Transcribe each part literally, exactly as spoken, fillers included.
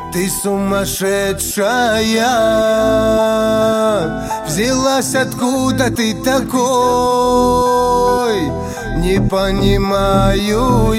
Ты сумасшедшая, взялась откуда ты такой? Не понимаю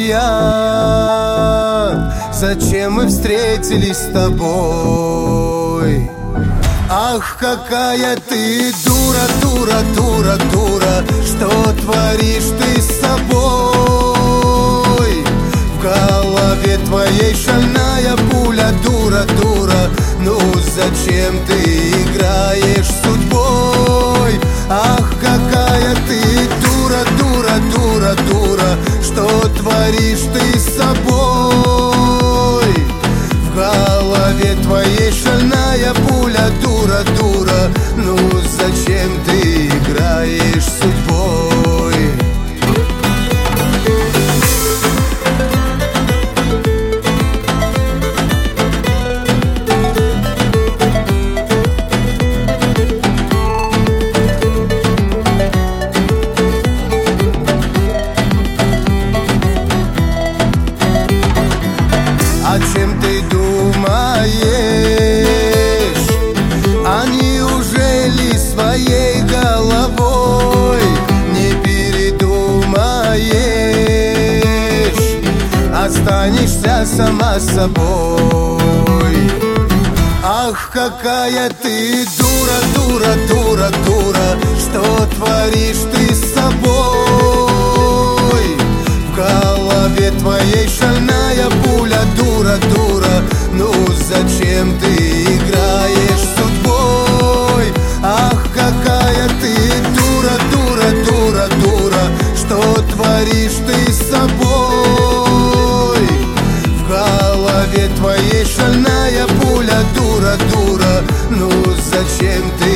я, зачем мы встретились с тобой? Ах, какая ты дура, дура, дура, дура, что творишь ты с собой? В голове твоей шальная пуля, дура, дура, ну зачем ты играешь с судьбой? Ах, какая ты дура, дура, дура, дура, что творишь ты с собой? В голове твоей шальная пуля, дура, дура, ну зачем ты играешь с судьбой? О чем ты думаешь? А неужели своей головой не передумаешь? Останешься сама собой. Ах, какая ты дура, дура, дура, дура, что творишь ты с собой? В голове твоей шальная пуля, дура, дура, ну зачем ты играешь с судьбой? Ах, какая ты дура, дура, дура, дура, что творишь ты с собой? В голове твоей шальная пуля, дура, дура, ну зачем ты